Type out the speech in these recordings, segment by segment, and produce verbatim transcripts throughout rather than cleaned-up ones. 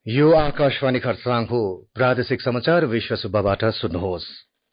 यो आकाशवाणी खरसाङ हो। प्रादेशिक समाचार विश्व सुब्बाबाट सुन्नुहोस्।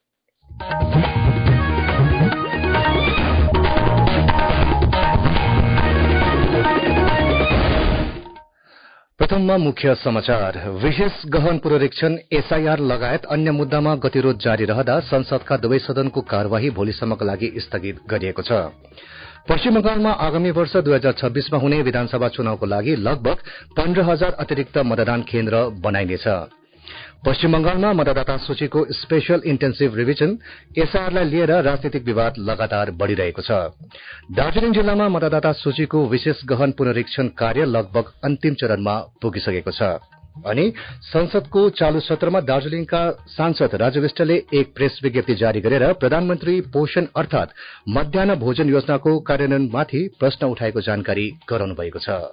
प्रथममा मुख्य समाचार। विशेष गहन पुनरीक्षण एसआईआर लगायत अन्य मुद्दामा गतिरोध जारी रहँदा संसदका दुवै सदनको कार्यवाही भोलिसम्मका लागि स्थगित गरिएको छ। पश्चिम बंगालमा आगामी वर्ष दुई हजार छब्बीसमा हुने विधानसभा चुनावको लागि लगभग पन्ध्र हजार अतिरिक्त मतदान केन्द्र बनाइनेछ। पश्चिम बंगालमा मतदाता सूचीको स्पेशल इन्टेन्सिभ रिभिजन एसआईआरलाई लिएर राजनीतिक विवाद लगातार बढ़िरहेको छ। दार्जीलिङ जिल्लामा मतदाता सूचीको विशेष गहन पुनरीक्षण कार्य लगभग अन्तिम चरणमा पुगिसकेको छ। अनि संसदको चालू सत्रमा दार्जीलिङका सांसद राजु विष्टले एक प्रेस विज्ञप्ति जारी गरेर प्रधानमन्त्री पोषण अर्थात मध्याह्न भोजन योजनाको कार्यान्वयनमाथि प्रश्न उठाएको जानकारी गराउनु भएको छ।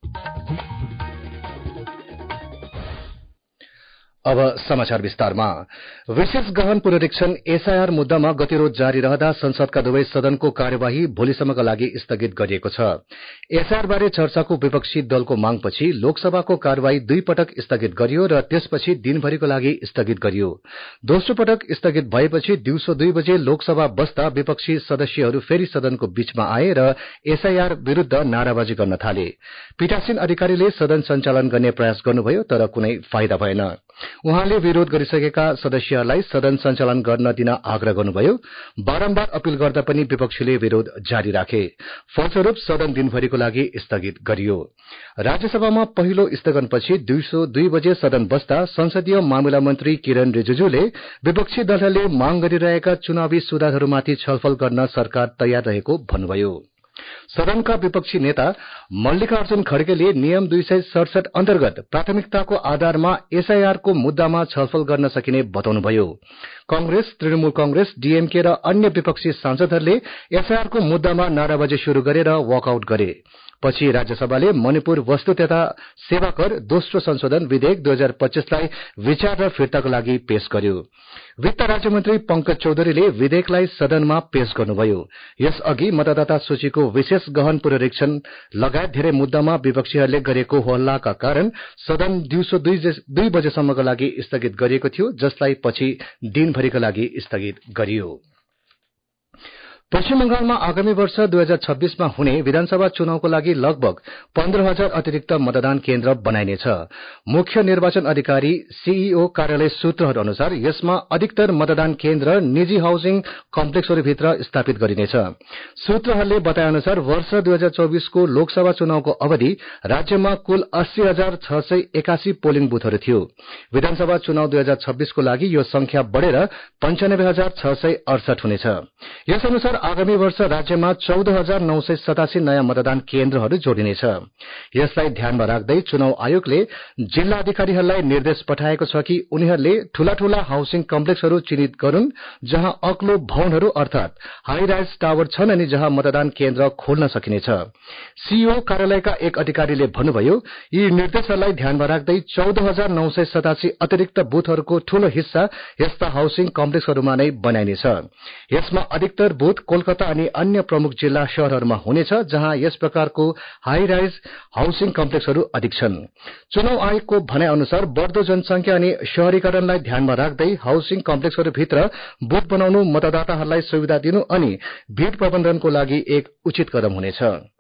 अब समाचार विस्तारमा। विशेष गहन पुनरीक्षण एसआईआर मुद्दामा गतिरोध जारी रहँदा संसदका दुवै सदनको कार्यवाही भोलिसम्मका लागि स्थगित गरिएको छ। एसआईआर बारे चर्चाको विपक्षी दलको मागपछि लोकसभाको कार्यवाही दुई पटक स्थगित गरियो र त्यसपछि दिनभरिको लागि स्थगित गरियो। दोस्रो पटक स्थगित भएपछि दिउँसो दुई बजे लोकसभा बस्दा विपक्षी सदस्यहरू फेरि सदनको बीचमा आए र एसआईआर विरूद्ध नाराबाजी गर्न थाले। पीठासीन अधिकारीले सदन सञ्चालन गर्ने प्रयास गर्नुभयो तर कुनै फाइदा भएन। उहाँले विरोध गरिसकेका सदस्यहरूलाई सदन सञ्चालन गर्न दिन आग्रह गर्नुभयो। बारम्बार अपील गर्दा पनि विपक्षीले विरोध जारी राखे। फलस्वरूप सदन दिनभरिको लागि स्थगित गरियो। राज्यसभामा पहिलो स्थगनपछि दिउँसो दुई बजे सदन बस्दा संसदीय मामिला मन्त्री किरण रिजिजुले विपक्षी दलहरूले माग गरिरहेका चुनावी सुधारहरूमाथि छलफल गर्न सरकार तयार रहेको भन्नुभयो। सदनका विपक्षी नेता मल्लिकार्जुन खड्गेले नियम दुई सय सड़सठ अन्तर्गत प्राथमिकताको आधारमा एसआईआरको मुद्दामा छलफल गर्न सकिने बताउनुभयो। कंग्रेस, तृणमूल कंग्रेस, डीएमके र अन्य विपक्षी सांसदहरूले एसआईआरको मुद्दामा नाराबाजी शुरू गरेर वकआउट गरे। पछि राज्यसभाले मणिपुर वस्तु तथा सेवा कर दोस्रो संशोधन विधेयक दुई हजार पच्चीसलाई विचार र फिर्ताको लागि पेश गर्यो। वित्त राज्यमन्त्री पंकज चौधरीले विधेयकलाई सदनमा पेश गर्नुभयो। यसअघि मतदाता सूचीको विशेष गहन पुनरीक्षण लगायत धेरै मुद्दामा विपक्षीहरूले गरेको हल्लाका कारण सदन दिउँसो दुई बजेसम्मका लागि स्थगित गरिएको थियो, जसलाई पछि दिनभरिका लागि स्थगित गरियो। पश्चिम बंगालमा आगामी वर्ष दुई हजार छब्बीसमा हुने विधानसभा चुनावको लागि लगभग पन्ध्र हजार अतिरिक्त मतदान केन्द्र बनाइनेछ। मुख्य निर्वाचन अधिकारी सीईओ कार्यालय सूत्रहरू अनुसार यसमा अधिकतर मतदान केन्द्र निजी हाउसिङ कम्प्लेक्सहरूभित्र स्थापित गरिनेछ। सूत्रहरूले बताए अनुसार वर्ष दुई हजार चौबीसको लोकसभा चुनावको अवधि राज्यमा कुल अस्सी हजार छ सय एकासी पोलिङ बुथहरू थियो। विधानसभा चुनाव दुई हजार छब्बीसको लागि यो संख्या बढ़ेर पञ्चानब्बे हजार छ सय अडसठ हुनेछ। यस अनुसार आगामी वर्ष राज्यमा चौध हजार नौ सय सतासी नयाँ मतदान केन्द्रहरू जोडिनेछ। यसलाई ध्यानमा राख्दै चुनाव आयोगले जिल्ला अधिकारीहरूलाई निर्देश पठाएको छ कि उनीहरूले ठूला ठूला हाउसिङ कम्प्लेक्सहरू चिन्हित गरून् जहाँ अग्लो भवनहरू अर्थात हाई राइज टावर छन् अनि जहाँ मतदान केन्द्र खोल्न सकिनेछ। सीईओ कार्यालयका एक अधिकारीले भन्नुभयो, यी निर्देशहरूलाई ध्यानमा राख्दै चौध हजार नौ सय सतासी अतिरिक्त बूथहरूको ठूलो हिस्सा यस्ता हाउसिङ कम्प्लेक्सहरूमा नै बनाइनेछ। यसमा अधिकतर बूथ कोलकाता अनि अन्य प्रमुख जिल्ला शहरहरूमा हुनेछ, जहाँ यस प्रकारको हाई राइज हाउसिङ कम्प्लेक्सहरू अधिक छन्। चुनाव आयोगको भनाइ अनुसार बढ़दो जनसंख्या अनि शहरीकरणलाई ध्यानमा राख्दै हाउसिङ कम्प्लेक्सहरूभित्र बूथ बनाउनु मतदाताहरूलाई सुविधा दिनु अनि भीड़ प्रबन्धनको लागि एक उचित कदम हुनेछ।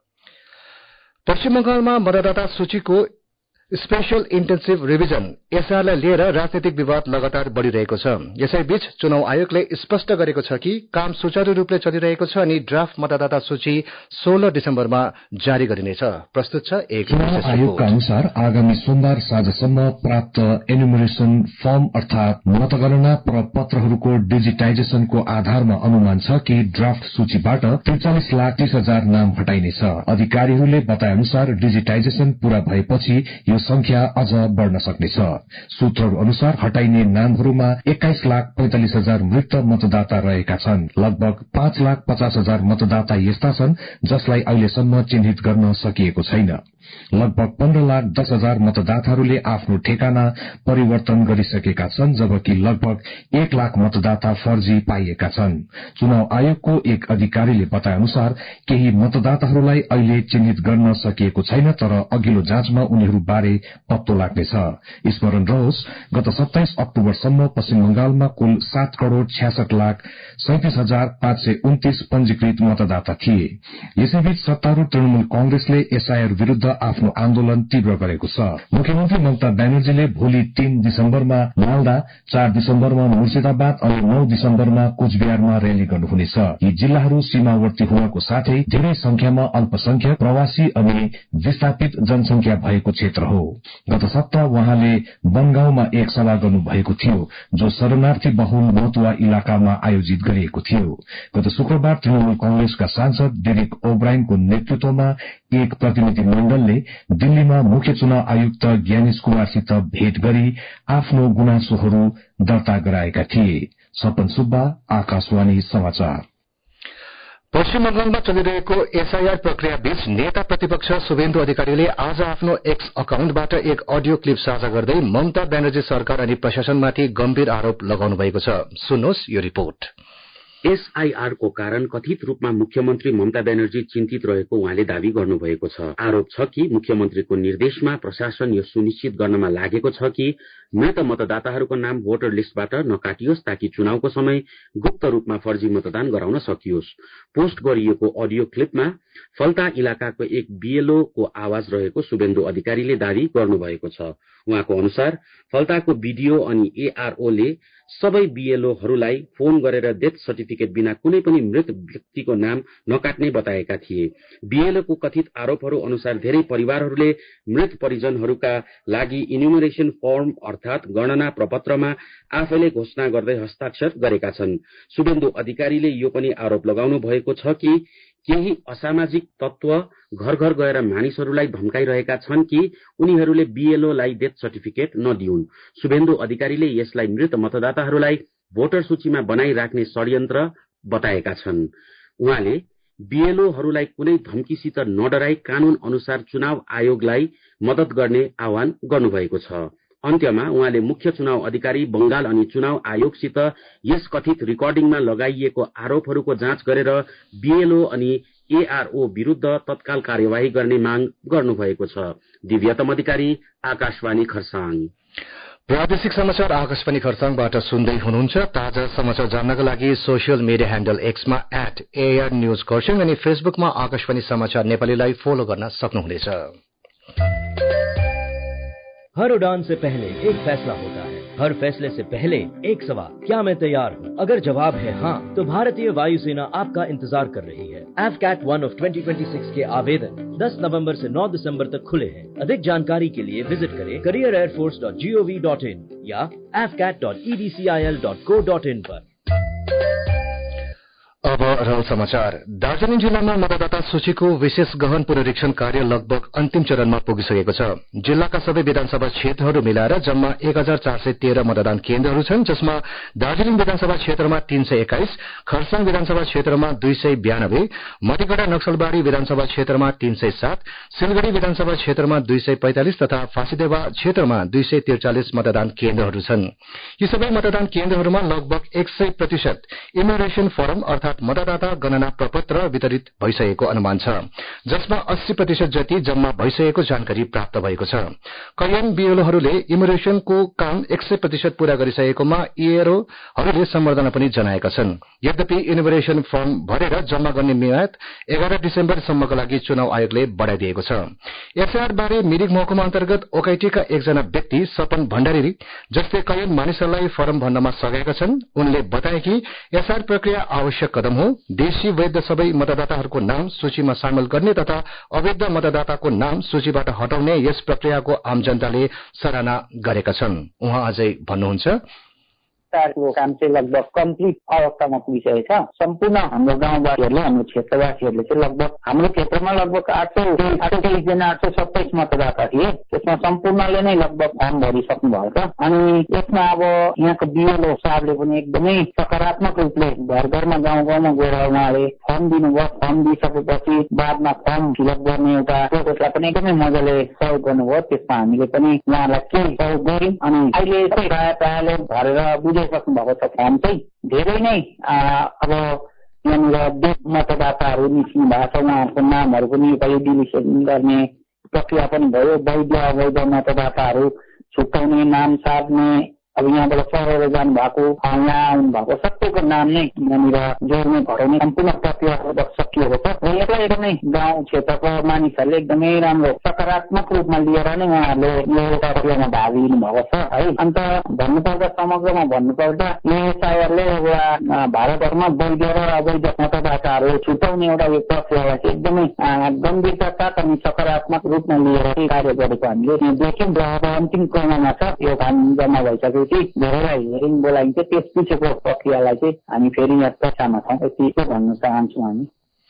पश्चिम बंगालमा मतदाता सूचीको स्पेशल इन्टेन्सिभ रिभिजन एसआईआरलाई लिएर राजनीतिक विवाद लगातार बढ़िरहेको छ। यसैबीच चुनाव आयोगले स्पष्ट गरेको छ कि काम सुचारू रूपले चलिरहेको छ अनि ड्राफ्ट मतदाता सूची सोह्र डिसेम्बरमा जारी गरिनेछ। प्रस्तुत छ एक चुनाव आयोगका अनुसार आगामी सोमबार साँझसम्म प्राप्त एनुमरेसन फर्म अर्थात मतगणना प्रपत्रहरूको डिजिटाइजेसनको आधारमा अनुमान छ कि ड्राफ्ट सूचीबाट त्रिचालिस लाख तीस हजार नाम हटाइनेछ। अधिकारीहरूले बताए अनुसार डिजिटाइजेसन पूरा भएपछि यो संख्या अझ बढ़न सक्नेछ। सूत्रहरू अनुसार हटाइने नामहरूमा एक्काइस लाख पैंतालिस हजार मृत मतदाता रहेका छन्। लगभग पाँच लाख पचास हजार मतदाता यस्ता छन् जसलाई अहिलेसम्म चिन्हित गर्न सकिएको छैन। लगभग पन्ध्र लाख दस हजार मतदाताहरूले आफ्नो ठेकाना परिवर्तन गरिसकेका छन्, जबकि लगभग एक लाख मतदाता फर्जी पाइएका छन्। चुनाव आयोगको एक अधिकारीले बताए अनुसार केही मतदाताहरूलाई अहिले चिन्हित गर्न सकिएको छैन, तर अघिल्लो जाँचमा उनीहरू बारे पत्तो लाग्नेछ। स्मरण रहोस्, गत सत्ताइस अक्टोबरसम्म पश्चिम बंगालमा कुल सात करोड़ छ्यासठ लाख सैतिस हजार पाँच सय उन्तीस पंजीकृत मतदाता थिए। यसैबीच सत्तारूढ़ तृणमूल कंग्रेसले एसआईआर विरूद्ध आफ्नो आन्दोलन तीव्र गरेको छ। मुख्यमन्त्री ममता ब्यानर्जीले भोलि तीन दिसम्बरमा मालदा, चार दिसम्बरमा मुर्शिदाबाद अनि नौ दिसम्बरमा कोचबिहारमा रैली गर्नुहुनेछ। यी जिल्लाहरू सीमावर्ती हुनको साथै धेरै संख्यामा अल्पसंख्यक, प्रवासी अनि विस्थापित जनसंख्या भएको क्षेत्र हो। गत सप्ताह उहाँले बनगाउँमा एक सभा गर्नुभएको थियो, जो शरणार्थी बहुल मतुवा इलाकामा आयोजित गरिएको थियो। गत शुक्रबार तृणमूल कंग्रेसका सांसद डेरेक ओब्रायनको नेतृत्वमा एक प्रतिनिधि मण्डलले दिल्लीमा मुख्य चुनाव आयुक्त ज्ञानेश कुमारसित भेट गरी आफ्नो गुनासोहरू दर्ता गराएका थिए। सपन सुब्बा, आकाशवाणी समाचार। पश्चिम बंगालमा चलिरहेको एसआईआर प्रक्रिया बीच नेता प्रतिपक्ष शुभेन्दु अधिकारीले आज आफ्नो एक्स अकाउन्टबाट एक अडियो क्लिप साझा गर्दै ममता ब्यानर्जी सरकार अनि प्रशासनमाथि गम्भीर आरोप लगाउनु भएको छ। सुन्नुहोस् यो रिपोर्ट। एसआईआर को कारण कथित रूपमा मुख्यमन्त्री ममता ब्यानर्जी चिन्तित रहेको उहाँले दावी गर्नुभएको छ। आरोप छ कि मुख्यमन्त्रीको निर्देशमा प्रशासन यो सुनिश्चित गर्नमा लागेको छ कि मृत मतदाताहरूको नाम भोटर लिस्टबाट नकाटियोस्, ताकि चुनावको समय गुप्त रूपमा फर्जी मतदान गराउन सकियोस्। पोस्ट गरिएको अडियो क्लिपमा फल्ता इलाकाको एक बीएलओ को आवाज रहेको शुभेन्दु अधिकारीले दावी गर्नुभएको छ। उहाँको अनुसार फल्ताको बीडीओ अनि एआरओ ले सबै बीएलओहरूलाई फोन गरेर डेथ सर्टिफिकेट बिना कुनै पनि मृत व्यक्तिको नाम नकाट्ने बताएका थिए। बीएलओ को कथित आरोपहरू अनुसार धेरै परिवारहरूले मृत परिजनहरूका लागि इन्युमरेसन फर्म अर्थात गणना प्रपत्रमा आफैले घोषणा गर्दै हस्ताक्षर गरेका छन्। शुभेन्दु अधिकारीले यो पनि आरोप लगाउनु भएको छ कि केही असामाजिक तत्व घर घर गएर मानिसहरूलाई धम्काइरहेका छन् कि उनीहरूले बीएलओ लाई डेथ सर्टिफिकेट नदिउन्। शुभेन्दु अधिकारीले यसलाई मृत मतदाताहरूलाई भोटर सूचीमा बनाइराख्ने षड्यन्त्र बताएका छन्। उहाँले बीएलओहरूलाई कुनै धम्कीसित नडराई कानून अनुसार चुनाव आयोगलाई मदत गर्ने आह्वान गर्नुभएको छ। अन्त्यमा उहाँले मुख्य चुनाव अधिकारी बंगाल अनि चुनाव आयोगसित यस कथित रिकर्डिङमा लगाइएको आरोपहरूको जाँच गरेर बीएलओ अनि एआरओ विरूद्ध तत्काल कार्यवाही गर्ने माग गर्नुभएको छ। दिव्यतम अधिकारी, आकाशवाणी खरसाङ। प्रादेशिक समाचार आकाशवाणी खरसाङबाट सुन्दै हुनुहुन्छ। ताजा समाचार जान्नका लागि सोसियल मीडिया ह्यान्डल एक्समा एट एआर न्यूज खरसाङ अनि फेसबुकमा आकाशवाणी समाचार नेपालीलाई फलो गर्न सक्नुहुनेछ। हर उड़ान से पहले एक फैसला होता है, हर फैसले से पहले एक सवाल, क्या मैं तैयार हूँ? अगर जवाब है हाँ, तो भारतीय वायुसेना आपका इंतजार कर रही है। AFCAT one of twenty twenty six के आवेदन दस नवंबर से नौ दिसंबर तक खुले हैं। अधिक जानकारी के लिए विजिट करें career air force dot G O V dot in या AFCAT dot E D C I L dot co dot in पर। अब रहल समाचार। दार्जीलिङ जिल्लामा मतदाता सूचीको विशेष गहन पुनरीक्षण कार्य लगभग अन्तिम चरणमा पुगिसकेको छ। जिल्लाका सबै विधानसभा क्षेत्रहरू मिलाएर जम्मा एक हजार चार सय तेह्र मतदान केन्द्रहरू छन्, जसमा दार्जीलिङ विधानसभा क्षेत्रमा तीन सय एक्काइस, खरसाङ विधानसभा क्षेत्रमा दुई सय बयानब्बे, मतिगढ़ा नक्सलबाड़ी विधानसभा क्षेत्रमा तीन सय सात, सिलगढ़ी विधानसभा क्षेत्रमा दुई सय पैंतालिस तथा फाँसीदेवा क्षेत्रमा दुई सय त्रिचालिस मतदान केन्द्रहरू छन्। यी सबै मतदान केन्द्रहरूमा लगभग एक सय प्रतिशत इन्युमरेसन फर्म अर्थात मतदाता गणना प्रपत्र वितरित भइसकेको अनुमान छ, जसमा अस्सी प्रतिशत जति जम्मा भइसकेको जानकारी प्राप्त भएको छ। कैयन बीएलओहरूले इन्युमरेसनको काम एक सय प्रतिशत पूरा गरिसकेकोमा इएरओहरूले सम्बर्धना पनि जनाएका छन्। यद्यपि इन्युमरेसन फर्म भरेर जम्मा गर्ने मियाद एघार डिसेम्बरसम्मका लागि चुनाव आयोगले बढ़ाइदिएको छ। एसआईआर बारे मिरिक महकुमा अन्तर्गत ओकाइटीका एकजना व्यक्ति सपन भण्डारी, जसले कैयन मानिसहरूलाई फर्म भर्नमा सघाएका छन्, उनले बताए कि एसआईआर प्रक्रिया आवश्यक कदम हो। देशी वैध सबै मतदाताहरूको नाम सूचीमा सामेल गर्ने तथा अवैध मतदाताको नाम सूचीबाट हटाउने यस प्रक्रियाको आम जनताले सराहना गरेका छन्। उहाँ अझै भन्नुहुन्छ, विस्तारको काम चाहिँ लगभग कम्प्लिट अवस्थामा पुगिसकेको छ। सम्पूर्ण हाम्रो गाउँवासीहरूले हाम्रो क्षेत्रवासीहरूले चाहिँ लगभग हाम्रो क्षेत्रमा लगभग आठ सौ आठ सौ तेइसजना आठ सौ सत्ताइस मतदाता थिए। त्यसमा सम्पूर्णले नै लगभग फर्म भरिसक्नु भएको छ। अनि यसमा अब यहाँको बिएलओ साहबले पनि एकदमै सकारात्मक रूपले घर घरमा गाउँ गाउँमा गएर उहाँले फर्म दिनुभयो। फर्म दिइसकेपछि बादमा फर्म फिलअप गर्ने एउटा प्रोसेसलाई पनि एकदमै मजाले सहयोग गर्नुभयो। त्यसमा हामीले पनि उहाँलाई केही सहयोग गर्यौँ। अनि अहिले प्रायः प्रायःले भरेर बुझाइसक्नु भएको छ फर्म चाहिँ। धेरै नै अब यहाँनिर मतदाताहरू निस्किनु भएको छ। उहाँहरूको नामहरू पनि डिलिसन गर्ने प्रक्रिया पनि भयो। वैध अवैध मतदाताहरू छुट्याउने, नाम सार्ने, अब यहाँबाट सरेर जानु भएको, यहाँ आउनु भएको सबैको नाम नै यहाँनिर जोड्ने घटाउने सम्पूर्ण प्रक्रिया सकिएको छ। र यसलाई एकदमै गाउँ क्षेत्रको मानिसहरूले एकदमै राम्रो सकारात्मक रूपमा लिएर नै उहाँहरूले यो प्रक्रियामा भाग लिनु भएको छ है। अन्त भन्नुपर्दा समग्रमा भन्नुपर्दा यो एसआइआरले एउटा भारतभरमा वैध र अवैध मतदाताहरू छुट्याउने एउटा यो प्रक्रियालाई चाहिँ एकदमै गम्भीरता साथ अनि सकारात्मक रूपमा लिएर कार्य गरेको हामीले देख्यौँ। र अब अन्तिम क्रममा छ यो काम जम्मा भइसक्यो। धेरैलाई हेरिङ बोलाइन्छ। त्यस पछिको प्रक्रियालाई चाहिँ हामी फेरि यहाँ चर्चामा छौँ। यति भन्न चाहन्छौँ हामी।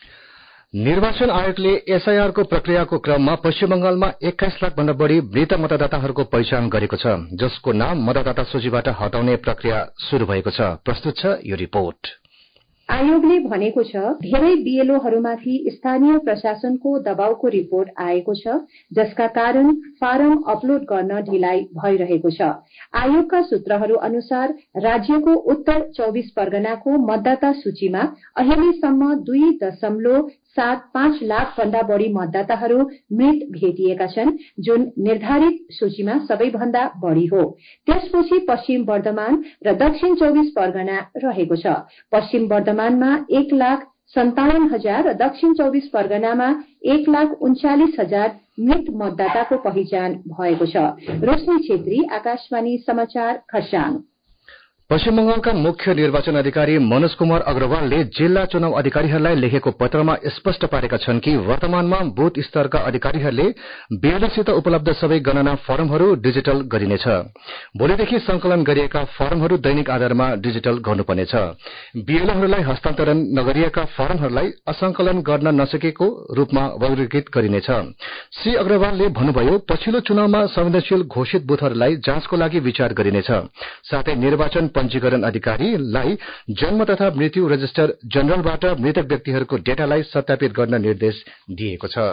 निर्वाचन आयोगले एसआईआरको प्रक्रियाको क्रममा पश्चिम बंगालमा एक्काइस लाख भन्दा बढ़ी मृत मतदाताहरूको पहिचान गरेको छ, जसको नाम मतदाता सूचीबाट हटाउने प्रक्रिया शुरू भएको छ। प्रस्तुत छ यो रिपोर्ट। आयोगले भनेको छ धेरै बीएलओहरूमाथि स्थानीय प्रशासनको दबावको रिपोर्ट आएको छ, जसका कारण फारम अपलोड गर्न ढिलाइ भइरहेको छ। आयोगका सूत्रहरू अनुसार राज्यको उत्तर चौबिस परगनाको मतदाता सूचीमा अहिलेसम्म दुई दशमलव सात पाँच लाख भन्दा बढ़ी मतदाताहरू मृत भेटिएका छन्, जुन निर्धारित सूचीमा सबैभन्दा बढ़ी हो। त्यसपछि पश्चिम वर्धमान र दक्षिण चौबिस परगना रहेको छ। पश्चिम वर्धमानमा एक लाख सन्तावन हजार र दक्षिण चौबिस परगनामा एक लाख उन्चालिस हजार मृत मतदाताको पहिचान भएको छ। रोशनी छेत्री, आकाशवाणी समाचार, खरसाङ। पश्चिम बंगालका मुख्य निर्वाचन अधिकारी मनोज कुमार अग्रवालले जिल्ला चुनाव अधिकारीहरूलाई लेखेको पत्रमा स्पष्ट पारेका छन् कि वर्तमानमा बूथ स्तरका अधिकारीहरूले बीएलओसित उपलब्ध सबै गणना फर्महरू डिजिटल गरिनेछ। भोलिदेखि संकलन गरिएका फर्महरू दैनिक आधारमा डिजिटल गर्नुपर्नेछ। बीएलओहरूलाई हस्तान्तरण नगरिएका फर्महरूलाई असंकलन गर्न नसकेको रूपमा वर्गीकृत गरिनेछ। श्री अग्रवालले भन्नुभयो, पछिल्लो चुनावमा संवेदनशील घोषित बूथहरूलाई जाँचको लागि विचार गरिनेछ। साथै निर्वाचन पंजीकरण अधिकारीलाई जन्म तथा मृत्यु रजिस्टर जनरलबाट मृतक व्यक्तिहरूको डेटालाई सत्यापित गर्न निर्देश दिएको छ।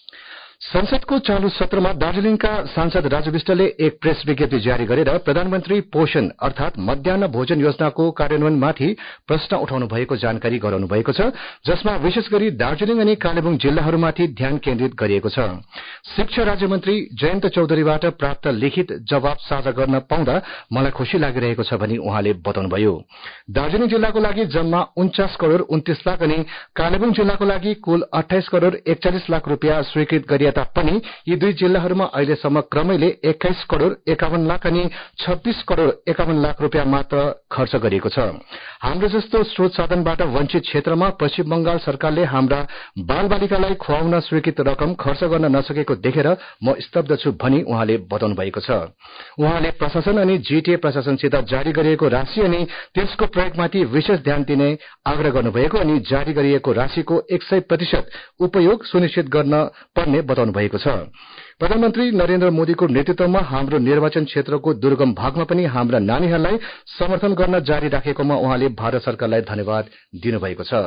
संसदको चालू सत्रमा दार्जीलिङका सांसद राजु विष्टले एक प्रेस विज्ञप्ति जारी गरेर प्रधानमन्त्री पोषण अर्थात मध्याह्न भोजन योजनाको कार्यान्वयनमाथि प्रश्न उठाउनु भएको जानकारी गराउनु भएको छ, जसमा विशेष गरी दार्जीलिङ अनि कालेबुङ जिल्लाहरूमाथि ध्यान केन्द्रित गरिएको छ। शिक्षा राज्य मन्त्री जयन्त चौधरीबाट प्राप्त लिखित जवाब साझा गर्न पाउँदा मलाई खुशी लागिरहेको छ भनी उहाँले बताउनुभयो। दार्जीलिङ जिल्लाको लागि जम्मा उन्चास करोड़ उन्तीस लाख अनि कालेबुङ जिल्लाको लागि कुल अठाइस करोड़ एकचालिस लाख रूपियाँ स्वीकृत गरिए तापनि यी दुई जिल्लाहरूमा अहिलेसम्म क्रमैले एक्काइस करोड़ एकाउन्न लाख अनि छब्बीस करोड़ एकाउन्न लाख रूपियाँ मात्र खर्च गरिएको छ। हाम्रो जस्तो स्रोत साधनबाट वञ्चित क्षेत्रमा पश्चिम बंगाल सरकारले हाम्रा बाल बालिकालाई खुवाउन स्वीकृत रकम खर्च गर्न नसकेको देखेर म स्तब्ध छु भनी उहाँले बताउनु भएको छ। उहाँले प्रशासन अनि जीटीए प्रशासनसित जारी गरिएको राशि अनि त्यसको प्रयोगमाथि विशेष ध्यान दिने आग्रह गर्नुभएको अनि जारी गरिएको राशिको एक सय प्रतिशत उपयोग सुनिश्चित गर्न पर्ने बताउनु भएको छ। प्रधानमन्त्री नरेन्द्र मोदीको नेतृत्वमा हाम्रो निर्वाचन क्षेत्रको दुर्गम भागमा पनि हाम्रा नानीहरूलाई समर्थन गर्न जारी राखेकोमा उहाँले भारत सरकारलाई धन्यवाद दिनुभएको छ।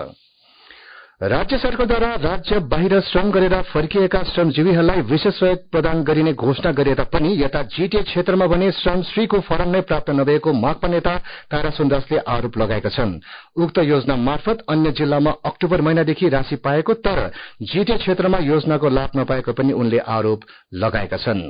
राज्य सरकारद्वारा राज्य बाहिर श्रम गरेर फर्किएका श्रमजीवीहरूलाई विशेष सहयोग प्रदान गरिने घोषणा गरे तापनि यता जीटीए क्षेत्रमा भने श्रमश्रीको फरम नै प्राप्त नभएको माकपा नेता तारा सुन्दासले आरोप लगाएका छन्। उक्त योजना मार्फत अन्य जिल्लामा अक्टोबर महिनादेखि राशि पाएको तर जीटीए क्षेत्रमा योजनाको लाभ नपाएको पनि उनले आरोप लगाएका छन्।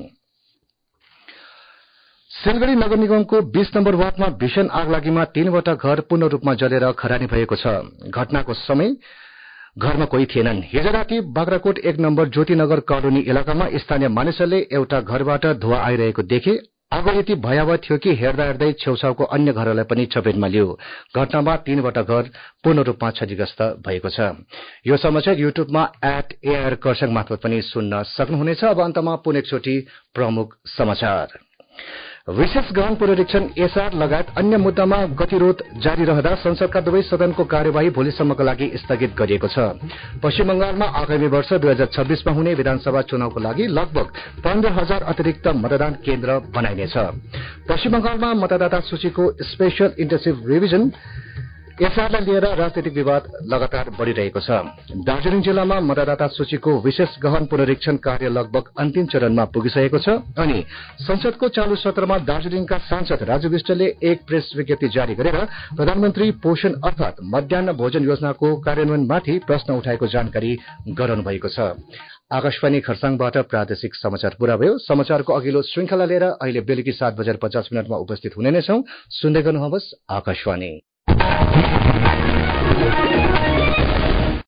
सिलगढ़ी नगर निगमको बीस नम्बर वार्डमा भीषण आगलागीमा तीनवटा घर पूर्ण रूपमा जलेर खरानी भएको छ। घटनाको समय घरमा कोही थिएनन्। हिज राति बाग्राकोट एक नम्बर ज्योतिनगर कलोनी इलाकामा स्थानीय मानिसहरूले एउटा घरबाट धुवा आइरहेको देखे। आगो यति भयावह थियो कि हेर्दा हेर्दै छेउछाउको अन्य घरहरूलाई पनि चपेटमा लियो। घटनामा तीनवटा घर पूर्ण रूपमा क्षतिग्रस्त भएको छ। यो समाचार युट्युबमा एट एआर कर्सङ मार्फत पनि सुन्न सक्नुहुनेछ। अब अन्तमा पुनः एकचोटि प्रमुख समाचार। विशेष गहन पुनरीक्षण एसआर लगायत अन्य मुद्दामा गतिरोध जारी रहँदा संसदका दुवै सदनको कार्यवाही भोलिसम्मका लागि स्थगित गरिएको छ। पश्चिम बंगालमा आगामी वर्ष दुई हजार छब्बीसमा हुने विधानसभा चुनावको लागि लगभग पन्ध्र हजार अतिरिक्त मतदान केन्द्र बनाइनेछ। पश्चिम बंगालमा मतदाता सूचीको स्पेशल इन्टेन्सिभ रिभिजन एसआरलाई लिएर राजनीतिक विवाद लगातार बढ़िरहेको छ। दार्जीलिङ जिल्लामा मतदाता सूचीको विशेष गहन पुनरीक्षण कार्य लगभग अन्तिम चरणमा पुगिसकेको छ अनि संसदको चालू सत्रमा दार्जीलिङका सांसद राजु विष्टले एक प्रेस विज्ञप्ति जारी गरेर प्रधानमन्त्री पोषण अर्थात मध्याह्न भोजन योजनाको कार्यान्वयनमाथि प्रश्न उठाएको जानकारी गराउनु भएको छ। आकाशवाणी खरसाङबाट प्रादेशिक समाचार पूरा भयो। समाचारको अघिल्लो श्रृंखला लिएर अहिले बेलुकी सात बजेर पचास मिनटमा उपस्थित हुने नै छौं। सुन्दै गर्नुहोस् आकाशवाणी।